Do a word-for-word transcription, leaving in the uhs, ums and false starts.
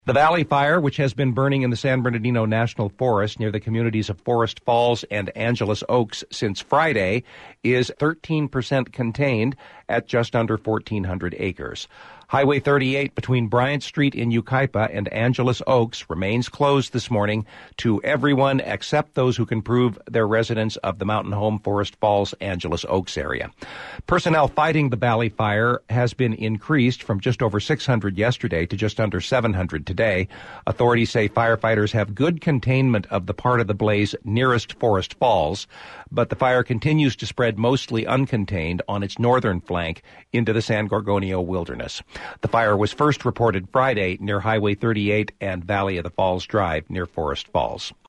The Valley Fire, which has been burning in the San Bernardino National Forest near the communities of Forest Falls and Angeles Oaks since Friday, is thirteen percent contained at just under fourteen hundred acres. Highway thirty-eight between Bryant Street in Yucaipa and Angeles Oaks remains closed this morning to everyone except those who can prove they're residents of the Mountain Home Forest Falls, Angeles Oaks area. Personnel fighting the Valley Fire has been increased from just over six hundred yesterday to just under seven hundred today. Authorities say firefighters have good containment of the part of the blaze nearest Forest Falls, but the fire continues to spread mostly uncontained on its northern flank into the San Gorgonio wilderness. The fire was first reported Friday near Highway thirty-eight and Valley of the Falls Drive near Forest Falls.